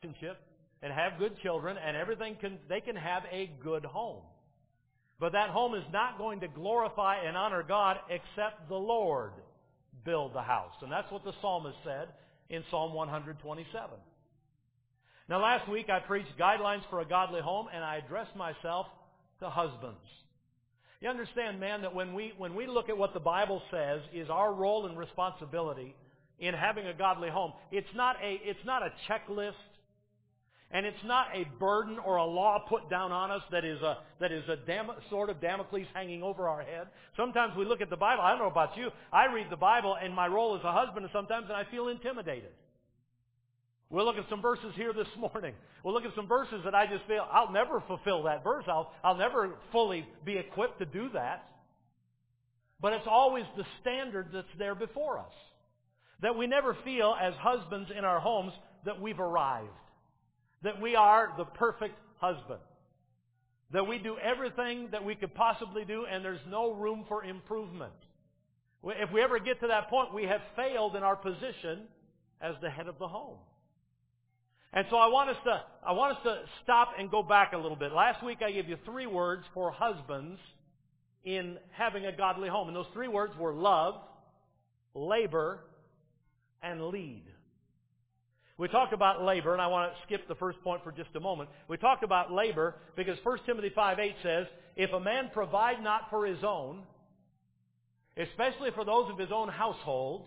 relationship and have good children and they can have a good home. But that home is not going to glorify and honor God except the Lord build the house. And that's what the psalmist said in Psalm 127. Now last week I preached guidelines for a godly home, and I addressed myself to husbands. You understand, man, that when we look at what the Bible says is our role and responsibility in having a godly home, it's not a checklist, and it's not a burden or a law put down on us that is a sort of Damocles hanging over our head. Sometimes we look at the Bible. I don't know about you. I read the Bible in my role as a husband, and sometimes I feel intimidated. We'll look at some verses here this morning. We'll look at some verses that I just feel, I'll never fulfill that verse. I'll never fully be equipped to do that. But it's always the standard that's there before us. That we never feel as husbands in our homes that we've arrived. That we are the perfect husband. That we do everything that we could possibly do, and there's no room for improvement. If we ever get to that point, we have failed in our position as the head of the home. And so I want us to stop and go back a little bit. Last week I gave you 3 words for husbands in having a godly home. And those 3 words were love, labor, and lead. We talked about labor, and I want to skip the first point for just a moment. We talked about labor because 1 Timothy 5:8 says, if a man provide not for his own, especially for those of his own household,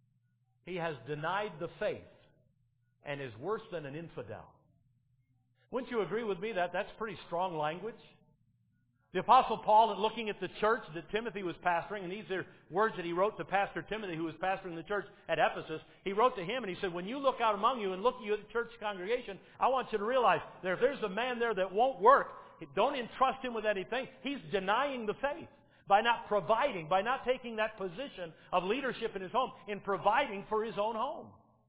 he has denied the faith and is worse than an infidel. Wouldn't you agree with me that that's pretty strong language? The Apostle Paul, looking at the church that Timothy was pastoring, and these are words that he wrote to Pastor Timothy, who was pastoring the church at Ephesus. He wrote to him and he said, when you look out among you and look at you at the church congregation, I want you to realize that if there's a man there that won't work, don't entrust him with anything. He's denying the faith by not providing, by not taking that position of leadership in his home, in providing for his own home.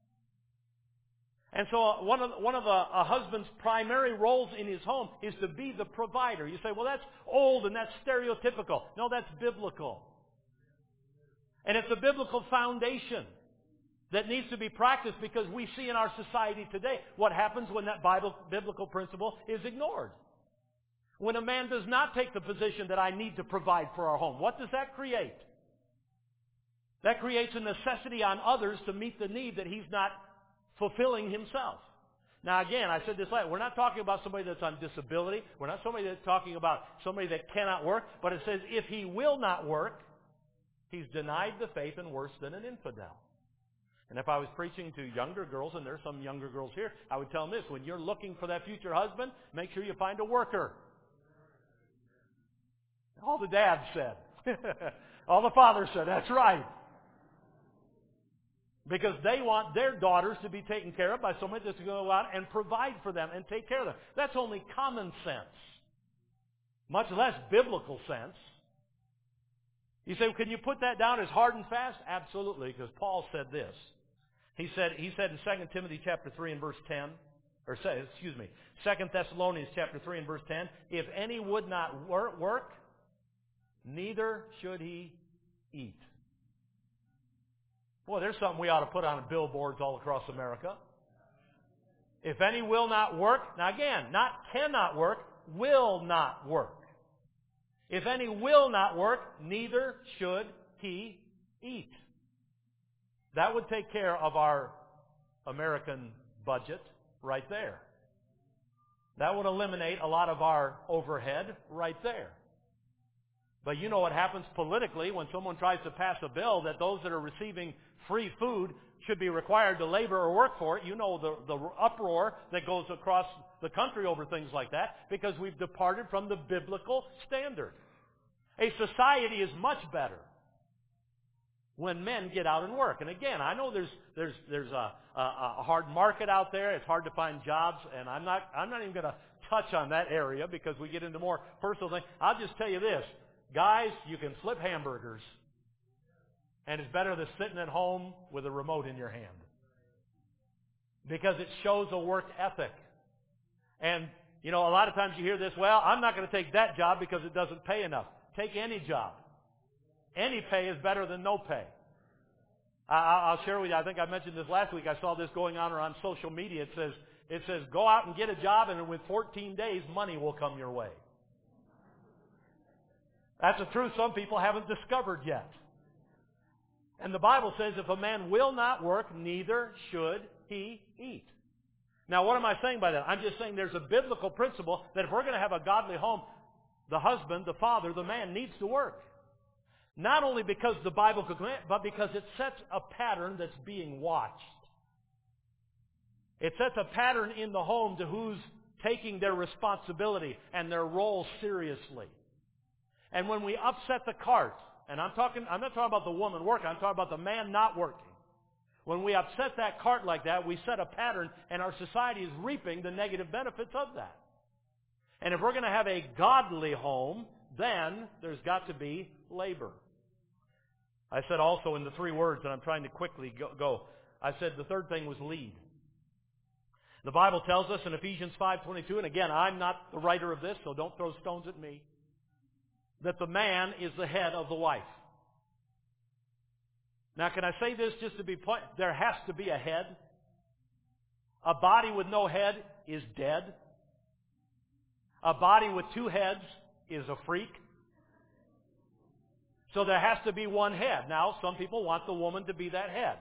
And so one of a husband's primary roles in his home is to be the provider. You say, well, that's old and that's stereotypical. No, that's biblical. And it's a biblical foundation that needs to be practiced because we see in our society today what happens when that biblical principle is ignored. When a man does not take the position that I need to provide for our home, what does that create? That creates a necessity on others to meet the need that he's not fulfilling himself. Now again, I said this last, we're not talking about somebody that's on disability. We're not talking about somebody that cannot work. But it says if he will not work, he's denied the faith and worse than an infidel. And if I was preaching to younger girls, and there's some younger girls here, I would tell them this: when you're looking for that future husband, make sure you find a worker. All the dads said. All the fathers said, that's right. Because they want their daughters to be taken care of by somebody that's going to go out and provide for them and take care of them. That's only common sense, much less biblical sense. You say, well, can you put that down as hard and fast? Absolutely, because Paul said this. He said in 2 Timothy chapter 3 and verse 10, 2 Thessalonians chapter 3 and verse 10, if any would not work, neither should he eat. Boy, there's something we ought to put on billboards all across America. If any will not work, now again, not cannot work, will not work. If any will not work, neither should he eat. That would take care of our American budget right there. That would eliminate a lot of our overhead right there. But you know what happens politically when someone tries to pass a bill that those that are receiving free food should be required to labor or work for it. You know the uproar that goes across the country over things like that because we've departed from the biblical standard. A society is much better when men get out and work. And again, I know there's a hard market out there. It's hard to find jobs, and I'm not even going to touch on that area because we get into more personal things. I'll just tell you this. Guys, you can flip hamburgers, and it's better than sitting at home with a remote in your hand because it shows a work ethic. And, you know, a lot of times you hear this, well, I'm not going to take that job because it doesn't pay enough. Take any job. Any pay is better than no pay. I'll share with you, I think I mentioned this last week. I saw this going on social media. It says, It says, go out and get a job, and with 14 days, money will come your way. That's a truth some people haven't discovered yet. And the Bible says if a man will not work, neither should he eat. Now, what am I saying by that? I'm just saying there's a biblical principle that if we're going to have a godly home, the husband, the father, the man needs to work. Not only because the Bible could command, but because it sets a pattern that's being watched. It sets a pattern in the home to who's taking their responsibility and their role seriously. And when we upset the cart, and I'm not talking about the woman working, I'm talking about the man not working. When we upset that cart like that, we set a pattern, and our society is reaping the negative benefits of that. And if we're going to have a godly home, then there's got to be labor. I said also in the 3 words, and I'm trying to quickly go, I said the third thing was lead. The Bible tells us in Ephesians 5:22, and again, I'm not the writer of this, so don't throw stones at me, that the man is the head of the wife. Now, can I say this just to be point? There has to be a head. A body with no head is dead. A body with 2 heads is a freak. So there has to be one head. Now, some people want the woman to be that head.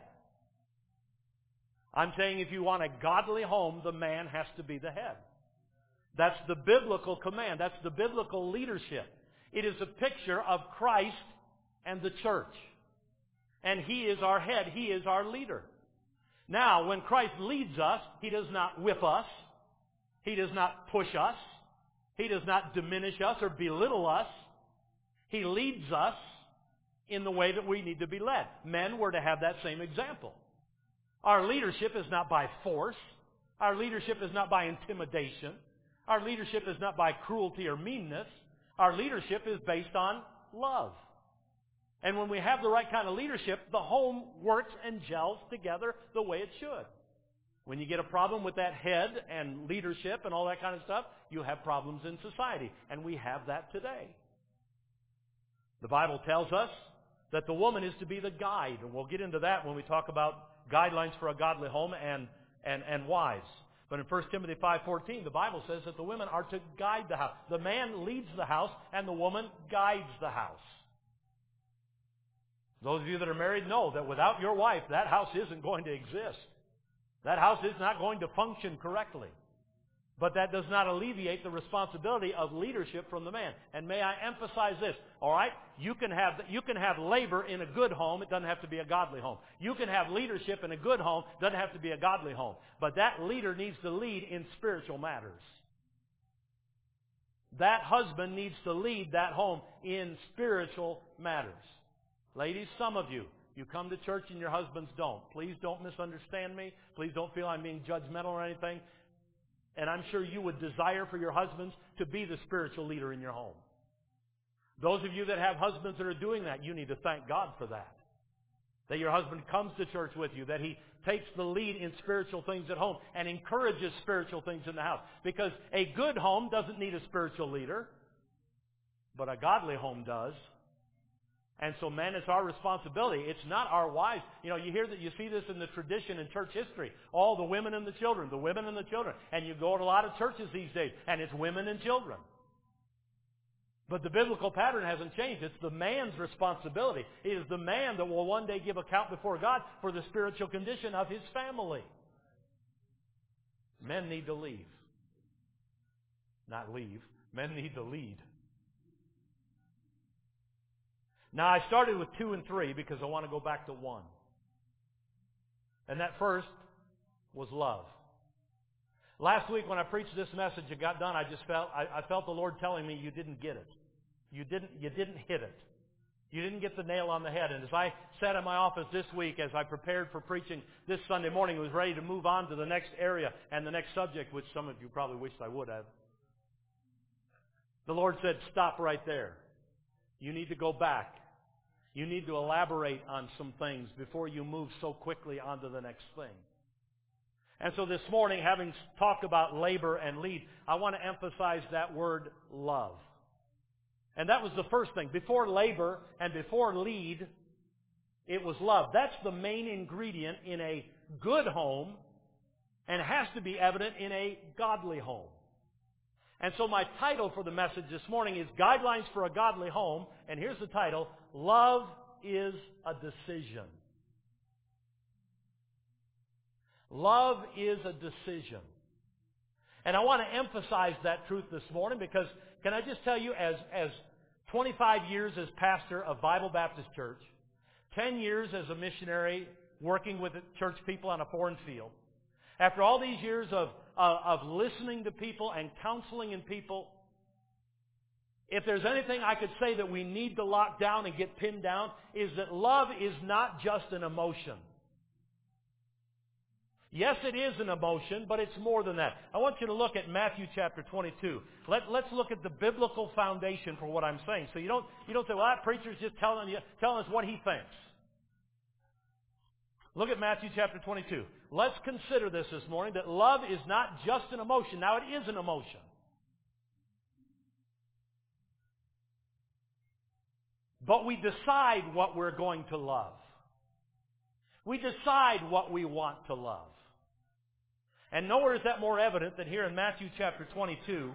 I'm saying if you want a godly home, the man has to be the head. That's the biblical command. That's the biblical leadership. It is a picture of Christ and the church. And He is our head. He is our leader. Now, when Christ leads us, He does not whip us. He does not push us. He does not diminish us or belittle us. He leads us in the way that we need to be led. Men were to have that same example. Our leadership is not by force. Our leadership is not by intimidation. Our leadership is not by cruelty or meanness. Our leadership is based on love. And when we have the right kind of leadership, the home works and gels together the way it should. When you get a problem with that head and leadership and all that kind of stuff, you have problems in society. And we have that today. The Bible tells us that the woman is to be the guide. And we'll get into that when we talk about guidelines for a godly home and wives. But in 1 Timothy 5:14, the Bible says that the women are to guide the house. The man leads the house and the woman guides the house. Those of you that are married know that without your wife, that house isn't going to exist. That house is not going to function correctly. But that does not alleviate the responsibility of leadership from the man. And may I emphasize this, all right? You can have labor in a good home. It doesn't have to be a godly home. You can have leadership in a good home. It doesn't have to be a godly home. But that leader needs to lead in spiritual matters. That husband needs to lead that home in spiritual matters. Ladies, some of you come to church and your husbands don't. Please don't misunderstand me. Please don't feel I'm being judgmental or anything. And I'm sure you would desire for your husbands to be the spiritual leader in your home. Those of you that have husbands that are doing that, you need to thank God for that. That your husband comes to church with you, that he takes the lead in spiritual things at home and encourages spiritual things in the house. Because a good home doesn't need a spiritual leader, but a godly home does. And so, men, it's our responsibility. It's not our wives. You know, you see this in the tradition in church history. All the women and the children, the women and the children. And you go to a lot of churches these days, and it's women and children. But the biblical pattern hasn't changed. It's the man's responsibility. It is the man that will one day give account before God for the spiritual condition of his family. Men need to leave. Not leave. Men need to lead. Now, I started with 2 and 3 because I want to go back to 1. And that first was love. Last week when I preached this message, it got done, I felt the Lord telling me you didn't get it. You didn't hit it. You didn't get the nail on the head. And as I sat in my office this week, as I prepared for preaching this Sunday morning, was ready to move on to the next area and the next subject, which some of you probably wished I would have. The Lord said, stop right there. You need to go back. You need to elaborate on some things before you move so quickly on to the next thing. And so this morning, having talked about labor and lead, I want to emphasize that word love. And that was the first thing. Before labor and before lead, it was love. That's the main ingredient in a good home And it has to be evident in a godly home. And so my title for the message this morning is Guidelines for a Godly Home. And here's the title, Love is a Decision. Love is a decision. And I want to emphasize that truth this morning because, can I just tell you, as 25 years as pastor of Bible Baptist Church, 10 years as a missionary working with church people on a foreign field, after all these years of listening to people and counseling in people, if there's anything I could say that we need to lock down and get pinned down, is that love is not just an emotion. Yes, it is an emotion, but it's more than that. I want you to look at Matthew chapter 22. Let's look at the biblical foundation for what I'm saying. So you don't say, well, that preacher's just telling us what he thinks. Look at Matthew chapter 22. Let's consider this morning, that love is not just an emotion. Now, it is an emotion. But we decide what we're going to love. We decide what we want to love. And nowhere is that more evident than here in Matthew chapter 22.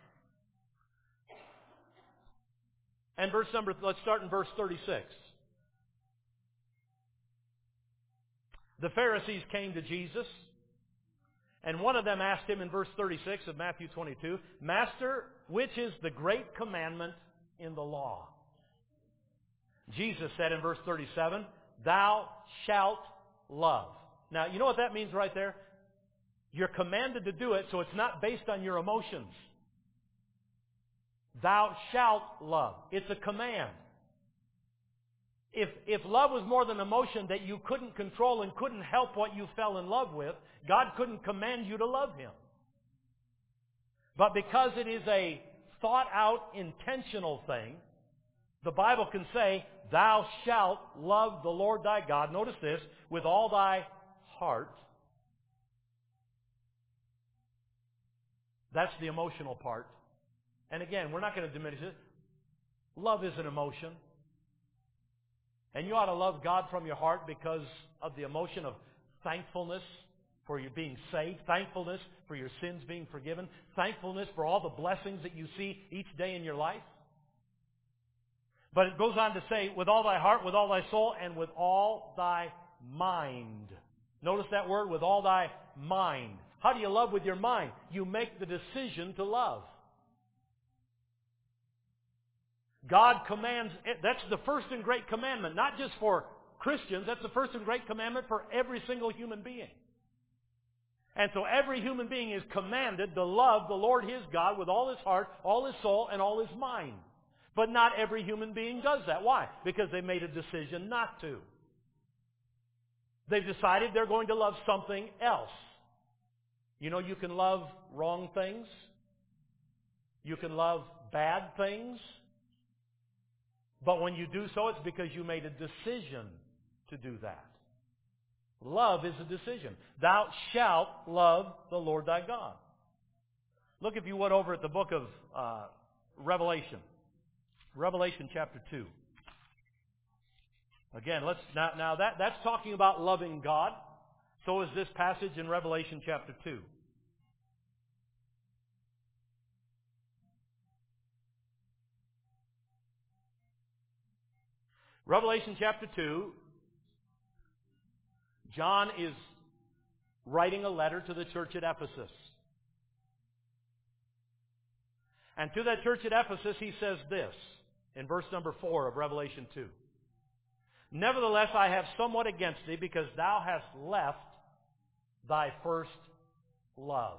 And let's start in verse 36. The Pharisees came to Jesus, and one of them asked him in verse 36 of Matthew 22, Master, which is the great commandment in the law? Jesus said in verse 37, Thou shalt love. Now, you know what that means right there? You're commanded to do it, so it's not based on your emotions. Thou shalt love. It's a command. If love was more than emotion that you couldn't control and couldn't help what you fell in love with, God couldn't command you to love Him. But because it is a thought-out, intentional thing, the Bible can say, Thou shalt love the Lord thy God, notice this, with all thy heart. That's the emotional part. And again, we're not going to diminish it. Love is an emotion. And you ought to love God from your heart because of the emotion of thankfulness for you being saved, thankfulness for your sins being forgiven, thankfulness for all the blessings that you see each day in your life. But it goes on to say, with all thy heart, with all thy soul, and with all thy mind. Notice that word, with all thy mind. How do you love with your mind? You make the decision to love. God commands, that's the first and great commandment, not just for Christians, that's the first and great commandment for every single human being. And so every human being is commanded to love the Lord his God with all his heart, all his soul, and all his mind. But not every human being does that. Why? Because they made a decision not to. They've decided they're going to love something else. You know, you can love wrong things. You can love bad things. But when you do so, it's because you made a decision to do that. Love is a decision. Thou shalt love the Lord thy God. Look, if you would, over at the book of Revelation. Revelation chapter 2. Again, that's talking about loving God. So is this passage in Revelation chapter 2. Revelation chapter 2, John is writing a letter to the church at Ephesus. And to that church at Ephesus, he says this, in verse number 4 of Revelation 2. Nevertheless, I have somewhat against thee, because thou hast left thy first love.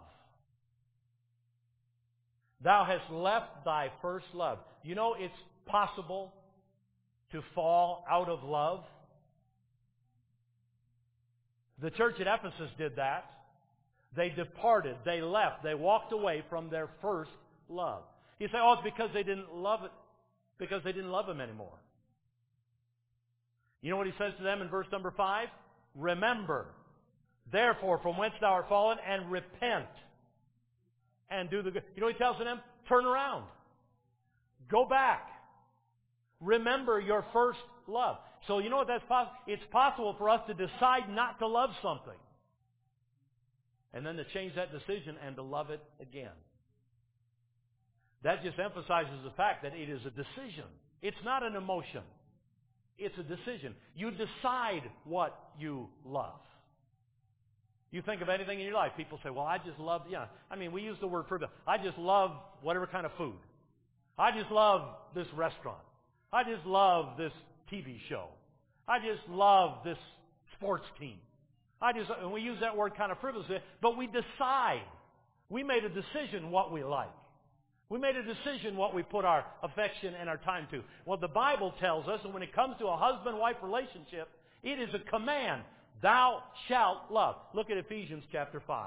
Thou hast left thy first love. You know, it's possible to fall out of love. The church at Ephesus did that. They departed, they left, they walked away from their first love. You say, oh, it's because they didn't love it, because they didn't love Him anymore. You know what He says to them in verse number 5? Remember, therefore, from whence thou art fallen, and repent, and do the good. You know what He tells them? Turn around. Go back. Remember your first love. So you know what that's possible? It's possible for us to decide not to love something. And then to change that decision and to love it again. That just emphasizes the fact that it is a decision. It's not an emotion. It's a decision. You decide what you love. You think of anything in your life, people say, well, I just love, we use the word frivolous. I just love whatever kind of food. I just love this restaurant. I just love this TV show. I just love this sports team. And we use that word kind of frivolously, but we decide. We made a decision what we like. We made a decision what we put our affection and our time to. Well, the Bible tells us, and when it comes to a husband-wife relationship, it is a command. Thou shalt love. Look at Ephesians chapter 5.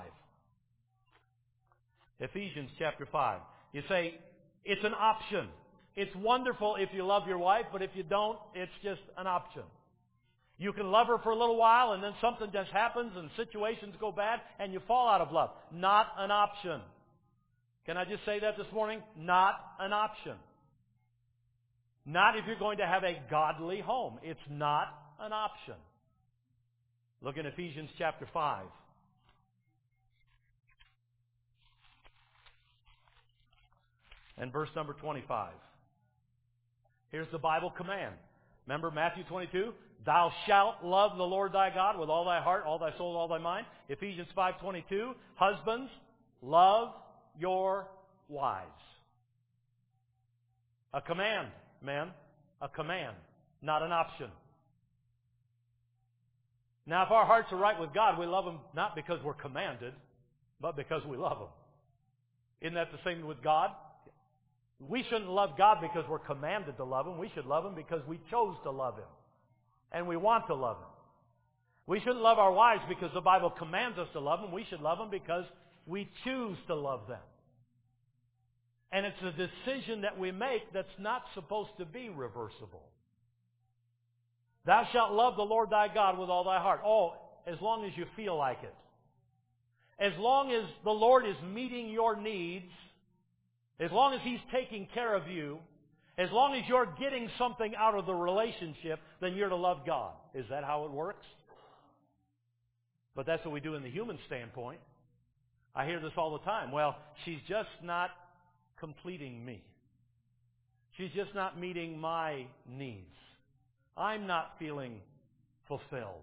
Ephesians chapter 5. You say, it's an option. It's wonderful if you love your wife, but if you don't, it's just an option. You can love her for a little while, and then something just happens, and situations go bad, and you fall out of love. Not an option. Can I just say that this morning? Not an option. Not if you're going to have a godly home. It's not an option. Look in Ephesians chapter 5. And verse number 25. Here's the Bible command. Remember Matthew 22? Thou shalt love the Lord thy God with all thy heart, all thy soul, all thy mind. Ephesians 5:22. Husbands, love your wives. A command, men. A command, not an option. Now, if our hearts are right with God, we love Him not because we're commanded, but because we love Him. Isn't that the same with God? We shouldn't love God because we're commanded to love Him. We should love Him because we chose to love Him. And we want to love Him. We shouldn't love our wives because the Bible commands us to love them. We should love them because we choose to love them. And it's a decision that we make that's not supposed to be reversible. Thou shalt love the Lord thy God with all thy heart. Oh, as long as you feel like it. As long as the Lord is meeting your needs, as long as He's taking care of you, as long as you're getting something out of the relationship, then you're to love God. Is that how it works? But that's what we do in the human standpoint. I hear this all the time. Well, she's just not completing me. She's just not meeting my needs. I'm not feeling fulfilled.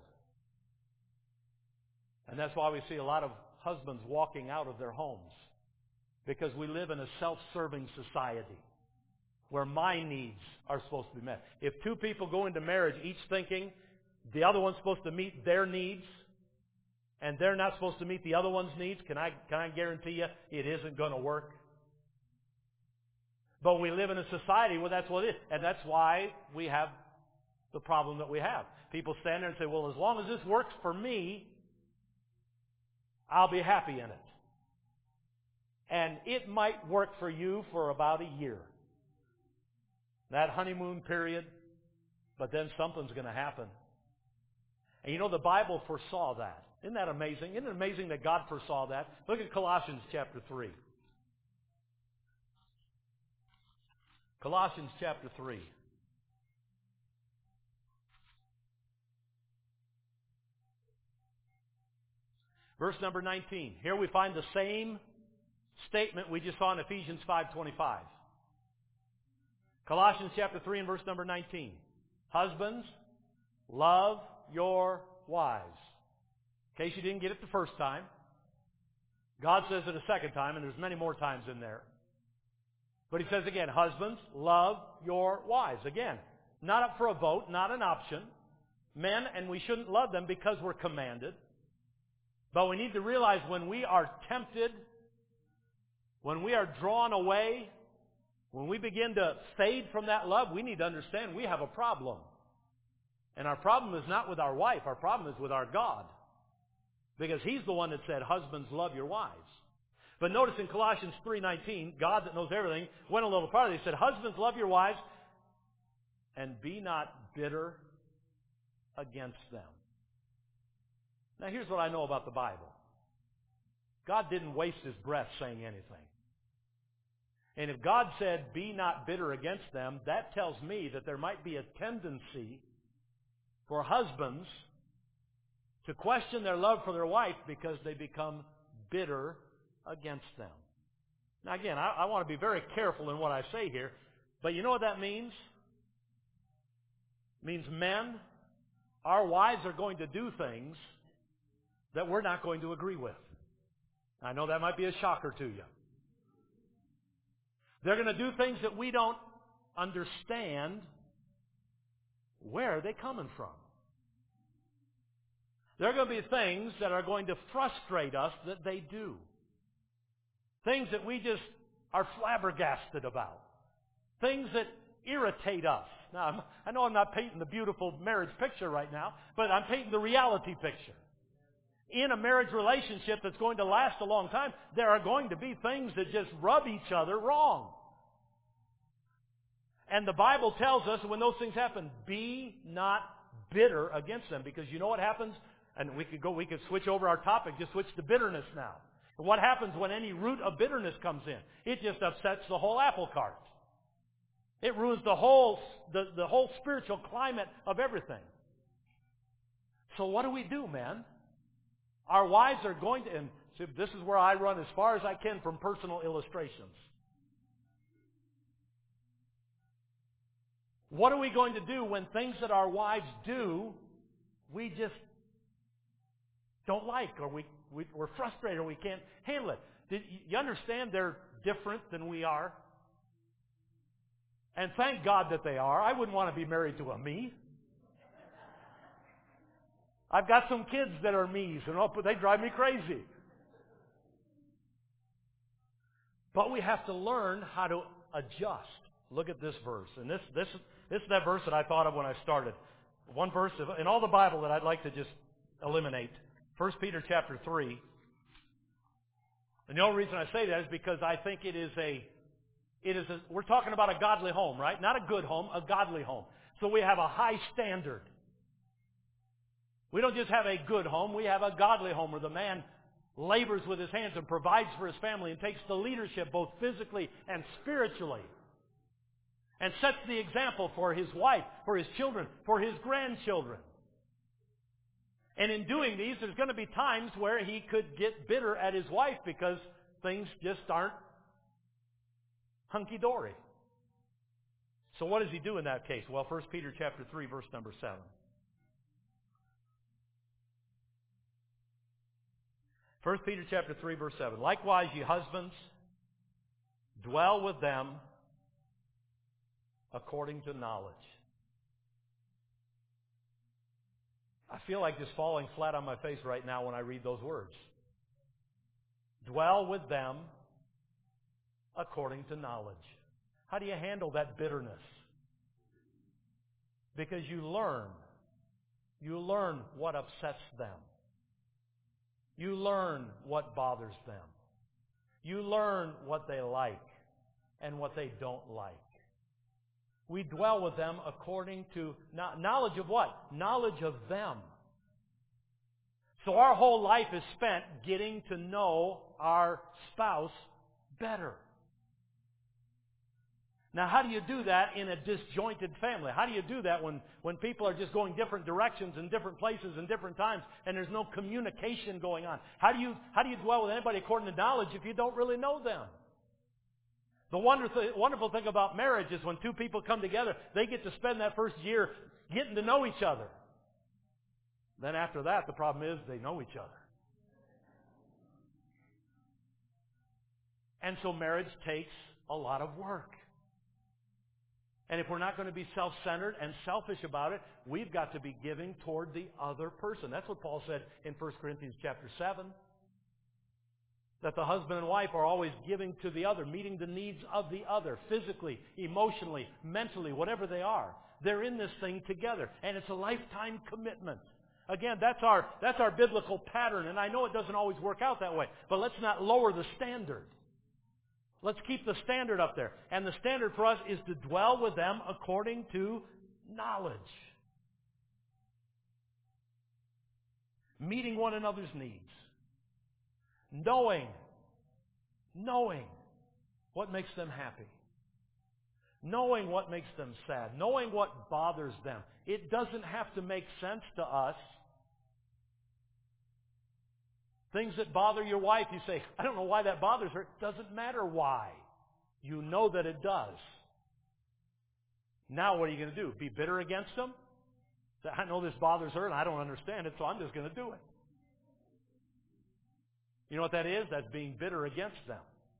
And that's why we see a lot of husbands walking out of their homes. Because we live in a self-serving society where my needs are supposed to be met. If two people go into marriage each thinking the other one's supposed to meet their needs and they're not supposed to meet the other one's needs, can I guarantee you it isn't going to work? But we live in a society where that's what it is. And that's why we have the problem that we have. People stand there and say, well, as long as this works for me, I'll be happy in it. And it might work for you for about a year. That honeymoon period, but then something's going to happen. And you know, the Bible foresaw that. Isn't that amazing? Isn't it amazing that God foresaw that? Look at Colossians chapter 3. Colossians chapter 3. Verse number 19. Here we find the same statement we just saw in Ephesians 5:25. Colossians chapter 3 and verse number 19. Husbands, love your wives. In case you didn't get it the first time, God says it a second time, and there's many more times in there. But He says again, husbands, love your wives. Again, not up for a vote, not an option. Men, and we shouldn't love them because we're commanded. But we need to realize when we are tempted, when we are drawn away, when we begin to fade from that love, we need to understand we have a problem. And our problem is not with our wife. Our problem is with our God. Because He's the one that said, husbands, love your wives. But notice in Colossians 3:19, God that knows everything went a little farther. He said, husbands, love your wives and be not bitter against them. Now here's what I know about the Bible. God didn't waste His breath saying anything. And if God said, be not bitter against them, that tells me that there might be a tendency for husbands to question their love for their wife because they become bitter against them. Now again, I want to be very careful in what I say here, but you know what that means? It means men, our wives are going to do things that we're not going to agree with. I know that might be a shocker to you. They're going to do things that we don't understand. Where are they coming from? There are going to be things that are going to frustrate us that they do. Things that we just are flabbergasted about. Things that irritate us. Now, I know I'm not painting the beautiful marriage picture right now, but I'm painting the reality picture. In a marriage relationship that's going to last a long time, there are going to be things that just rub each other wrong. And the Bible tells us when those things happen, be not bitter against them. Because you know what happens? And we could switch over our topic, just switch to bitterness now. But what happens when any root of bitterness comes in? It just upsets the whole apple cart. It ruins the whole spiritual climate of everything. So what do we do, man? Our wives are going to, and see, this is where I run as far as I can from personal illustrations. What are we going to do when things that our wives do, we just don't like, or we're frustrated, or we can't handle it? You understand they're different than we are? And thank God that they are. I wouldn't want to be married to a me. I've got some kids that are me's, and they drive me crazy. But we have to learn how to adjust. Look at this verse. And this is that verse that I thought of when I started. One verse in all the Bible that I'd like to just eliminate. 1 Peter chapter 3. And the only reason I say that is because I think we're talking about a godly home, right? Not a good home, a godly home. So we have a high standard. We don't just have a good home, we have a godly home where the man labors with his hands and provides for his family and takes the leadership both physically and spiritually. And sets the example for his wife, for his children, for his grandchildren. And in doing these, there's going to be times where he could get bitter at his wife because things just aren't hunky-dory. So what does he do in that case? Well, 1 Peter chapter 3, verse number 7. 1 Peter chapter 3, verse 7. Likewise, ye husbands, dwell with them according to knowledge. I feel like just falling flat on my face right now when I read those words. Dwell with them according to knowledge. How do you handle that bitterness? Because you learn what upsets them. You learn what bothers them. You learn what they like and what they don't like. We dwell with them according to knowledge of what? Knowledge of them. So our whole life is spent getting to know our spouse better. Now, how do you do that in a disjointed family? How do you do that when people are just going different directions in different places and different times and there's no communication going on? How do you dwell with anybody according to knowledge if you don't really know them? The wonderful thing about marriage is when two people come together, they get to spend that first year getting to know each other. Then after that, the problem is they know each other. And so marriage takes a lot of work. And if we're not going to be self-centered and selfish about it, we've got to be giving toward the other person. That's what Paul said in 1 Corinthians chapter 7. That the husband and wife are always giving to the other, meeting the needs of the other, physically, emotionally, mentally, whatever they are. They're in this thing together, and it's a lifetime commitment. Again, that's our biblical pattern, and I know it doesn't always work out that way, but let's not lower the standard. Let's keep the standard up there. And the standard for us is to dwell with them according to knowledge. Meeting one another's needs. Knowing what makes them happy. Knowing what makes them sad. Knowing what bothers them. It doesn't have to make sense to us Things that bother your wife, you say, I don't know why that bothers her. It doesn't matter why. You know that it does. Now what are you going to do? Be bitter against them? Say, I know this bothers her and I don't understand it, so I'm just going to do it. You know what that is? That's being bitter against them.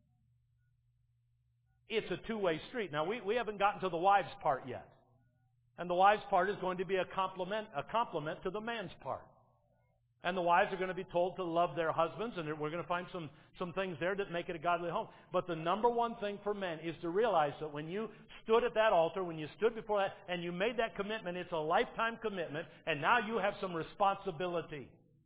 It's a two-way street. Now, we haven't gotten to the wives' part yet. And the wives' part is going to be a compliment to the man's part. And the wives are going to be told to love their husbands, and we're going to find some things there that make it a godly home. But the number one thing for men is to realize that when you stood at that altar, when you stood before that, and you made that commitment, it's a lifetime commitment, and now you have some responsibility.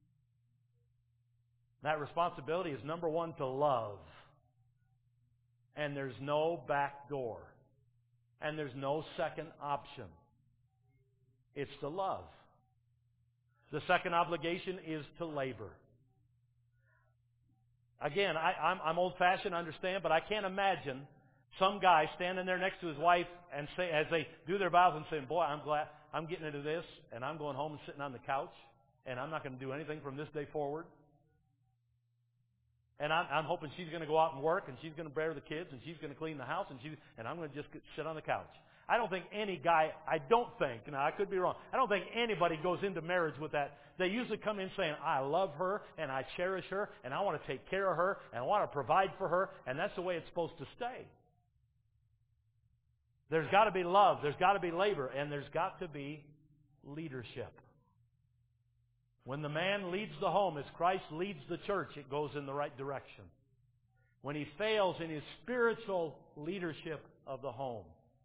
That responsibility is, number one, to love. And there's no back door. And there's no second option. It's to love. The second obligation is to labor. Again, I'm old-fashioned, I understand, but I can't imagine some guy standing there next to his wife and say, as they do their vows and saying, boy, I'm glad I'm getting into this, and I'm going home and sitting on the couch, and I'm not going to do anything from this day forward. And I'm hoping she's going to go out and work, and she's going to bear the kids, and she's going to clean the house, and I'm going to just sit on the couch. I don't think any guy, now I could be wrong, I don't think anybody goes into marriage with that. They usually come in saying, I love her, and I cherish her, and I want to take care of her, and I want to provide for her, and that's the way it's supposed to stay. There's got to be love, there's got to be labor, and there's got to be leadership. When the man leads the home as Christ leads the church, it goes in the right direction. When he fails in his spiritual leadership of the home,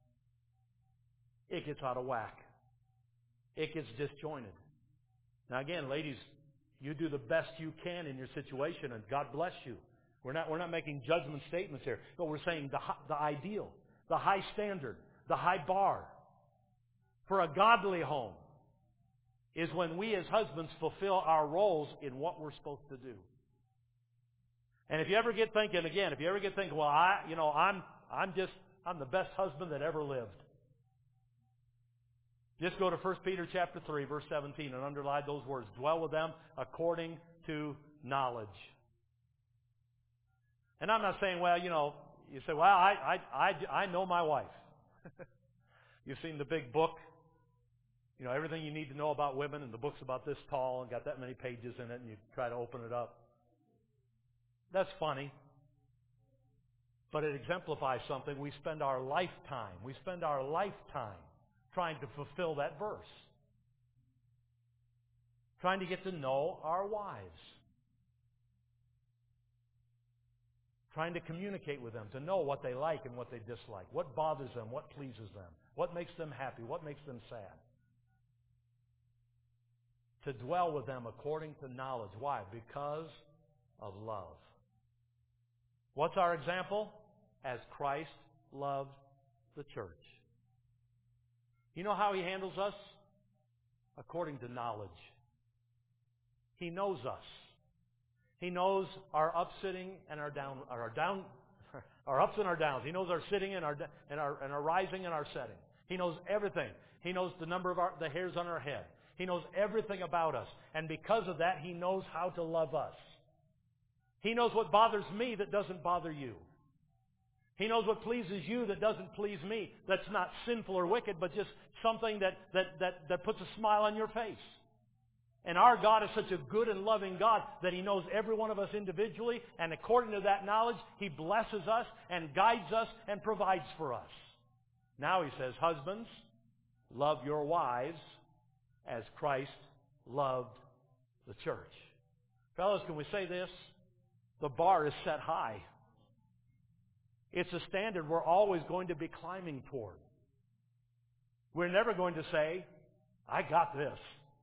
it gets out of whack. It gets disjointed. Now again, ladies, you do the best you can in your situation, and God bless you. We're not making judgment statements here, but we're saying the ideal, the high standard, the high bar for a godly home is when we as husbands fulfill our roles in what we're supposed to do. And if you ever get thinking, well, I'm the best husband that ever lived. Just go to 1 Peter chapter 3, verse 17, and underline those words. Dwell with them according to knowledge. And I'm not saying, you say, well, I know my wife. You've seen the big book, everything you need to know about women, and the book's about this tall and got that many pages in it, and you try to open it up. That's funny. But it exemplifies something. We spend our lifetime trying to fulfill that verse. Trying to get to know our wives. Trying to communicate with them, to know what they like and what they dislike, what bothers them, what pleases them, what makes them happy, what makes them sad. To dwell with them according to knowledge. Why? Because of love. What's our example? As Christ loved the church. You know how He handles us? According to knowledge. He knows us. He knows our upsitting and our ups and our downs. He knows our sitting and our rising and our setting. He knows everything. He knows the number of the hairs on our head. He knows everything about us. And because of that, He knows how to love us. He knows what bothers me that doesn't bother you. He knows what pleases you that doesn't please me. That's not sinful or wicked, but just something that puts a smile on your face. And our God is such a good and loving God that He knows every one of us individually, and according to that knowledge, He blesses us and guides us and provides for us. Now He says, husbands, love your wives as Christ loved the church. Fellas, can we say this? The bar is set high. It's a standard we're always going to be climbing toward. We're never going to say, I got this.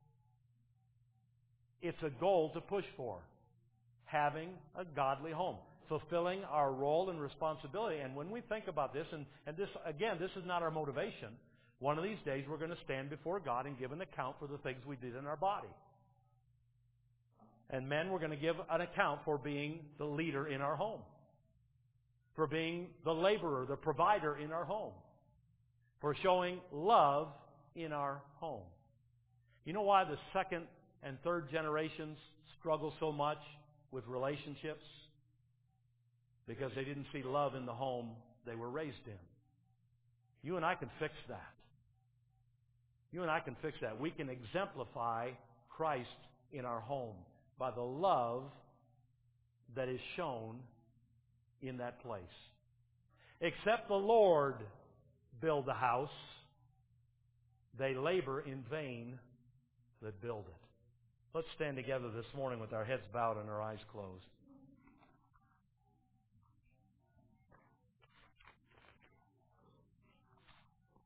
It's a goal to push for. Having a godly home. Fulfilling our role and responsibility. And when we think about this, and this, again, this is not our motivation. One of these days we're going to stand before God and give an account for the things we did in our body. And men, we're going to give an account for being the leader in our home. For being the laborer, the provider in our home. For showing love in our home. You know why the second and third generations struggle so much with relationships because they didn't see love in the home they were raised in. You and I can fix that. You and I can fix that. We can exemplify Christ in our home by the love that is shown in that place. Except the Lord build the house, they labor in vain that build it. Let's stand together this morning with our heads bowed and our eyes closed.